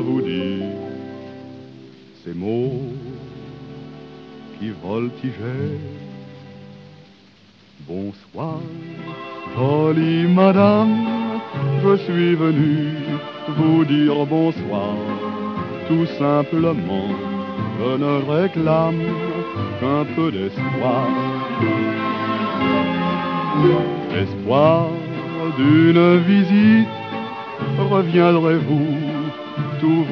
vous dire ces mots qui voltigeaient. Bonsoir, jolie madame, je suis venu vous dire bonsoir. Tout simplement, je ne réclame qu'un peu d'espoir. Espoir d'une visite, reviendrez-vous tout